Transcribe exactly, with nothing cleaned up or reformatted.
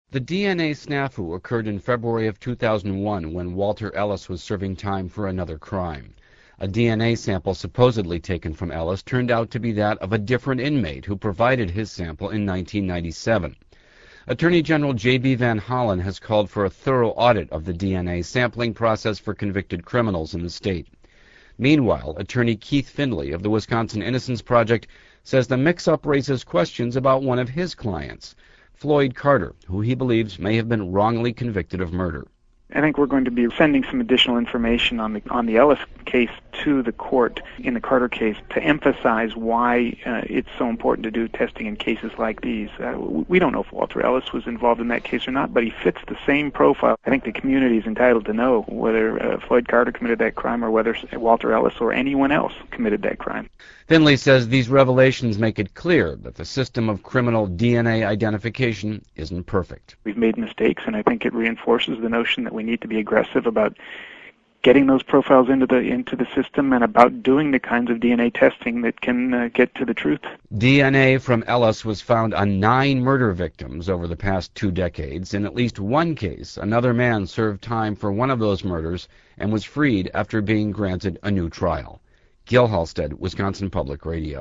The D N A snafu occurred in February of two thousand one when Walter Ellis was serving time for another crime. A D N A sample supposedly taken from Ellis turned out to be that of a different inmate who provided his sample in nineteen ninety-seven. Attorney General J B Van Hollen has called for a thorough audit of the D N A sampling process for convicted criminals in the state. Meanwhile, attorney Keith Findlay of the Wisconsin Innocence Project says the mix-up raises questions about one of his clients, Floyd Carter, who he believes may have been wrongly convicted of murder. I think we're going to be sending some additional information on the on the Ellis case to the court in the Carter case to emphasize why uh, it's so important to do testing in cases like these. Uh, we don't know if Walter Ellis was involved in that case or not, but he fits the same profile. I think the community is entitled to know whether uh, Floyd Carter committed that crime or whether Walter Ellis or anyone else committed that crime. Findlay says these revelations make it clear that the system of criminal D N A identification isn't perfect. We've made mistakes, and I think it reinforces the notion that we need to be aggressive about getting those profiles into the into the system and about doing the kinds of D N A testing that can uh, get to the truth. D N A from Ellis was found on nine murder victims over the past two decades. In at least one case, another man served time for one of those murders and was freed after being granted a new trial. Gil Halstead, Wisconsin Public Radio.